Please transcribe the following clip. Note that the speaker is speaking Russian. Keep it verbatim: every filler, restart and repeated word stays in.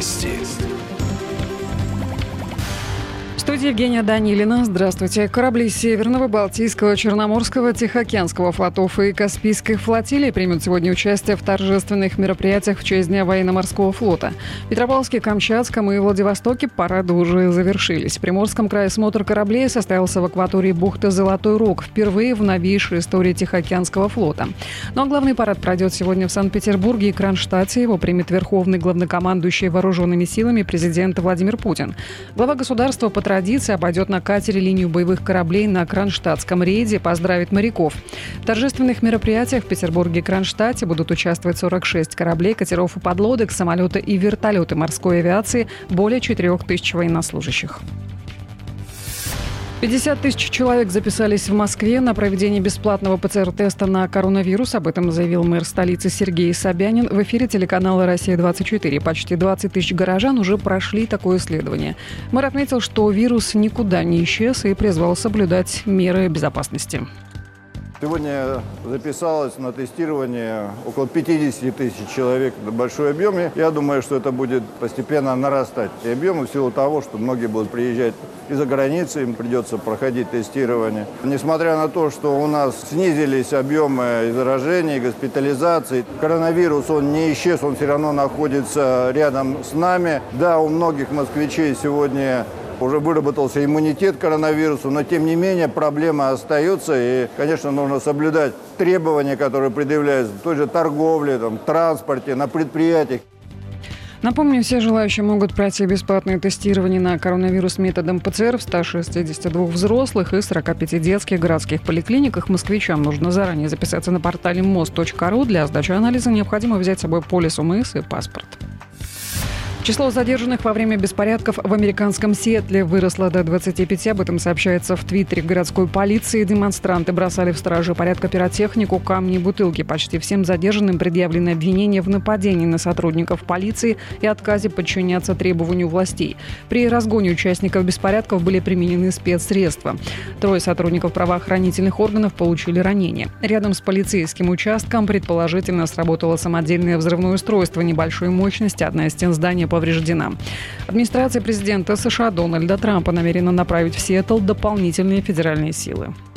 Новости. В студии Евгения Данилина. Здравствуйте. Корабли Северного, Балтийского, Черноморского, Тихоокеанского флотов и Каспийской флотилии примут сегодня участие в торжественных мероприятиях в честь Дня военно-морского флота. В Петропавловске, Камчатском и Владивостоке парады уже завершились. В Приморском крае смотр кораблей состоялся в акватории бухты Золотой Рог, впервые в новейшей истории Тихоокеанского флота. Ну а главный парад пройдет сегодня в Санкт-Петербурге и Кронштадте. Его примет верховный главнокомандующий вооруженными силами президент Владимир Путин. Глава государства по традиции обойдет на катере линию боевых кораблей на Кронштадтском рейде, поздравит моряков. В торжественных мероприятиях в Петербурге и Кронштадте будут участвовать сорок шесть кораблей, катеров и подлодок, самолеты и вертолеты морской авиации, более четырех тысяч военнослужащих. пятьдесят тысяч человек записались в Москве на проведение бесплатного ПЦР-теста на коронавирус. Об этом заявил мэр столицы Сергей Собянин в эфире телеканала «Россия-двадцать четыре». Почти двадцать тысяч горожан уже прошли такое исследование. Мэр отметил, что вирус никуда не исчез и призвал соблюдать меры безопасности. Сегодня записалось на тестирование около пятьдесят тысяч человек в большой объеме. Я думаю, что это будет постепенно нарастать. И объемы в силу того, что многие будут приезжать из-за границы, им придется проходить тестирование. Несмотря на то, что у нас снизились объемы заражений, госпитализаций, коронавирус, он не исчез, он все равно находится рядом с нами. Да, у многих москвичей сегодня уже выработался иммунитет к коронавирусу, но тем не менее проблема остается. И, конечно, нужно соблюдать требования, которые предъявляются в той же торговле, там, транспорте, на предприятиях. Напомню, все желающие могут пройти бесплатное тестирование на коронавирус методом ПЦР в ста шестидесяти двух взрослых и сорока пяти детских городских поликлиниках. Москвичам нужно заранее записаться на портале моз точка ру. Для сдачи анализа необходимо взять с собой полис ОМС и паспорт. Число задержанных во время беспорядков в американском Сиэтле выросло до двадцати пяти. Об этом сообщается в твиттере городской полиции. Демонстранты бросали в стражи порядка пиротехнику, камни и бутылки. Почти всем задержанным предъявлены обвинения в нападении на сотрудников полиции и отказе подчиняться требованию властей. При разгоне участников беспорядков были применены спецсредства. Трое сотрудников правоохранительных органов получили ранения. Рядом с полицейским участком предположительно сработало самодельное взрывное устройство небольшой мощности. Одна из стен здания повреждена. Администрация президента США Дональда Трампа намерена направить в Сиэтл дополнительные федеральные силы.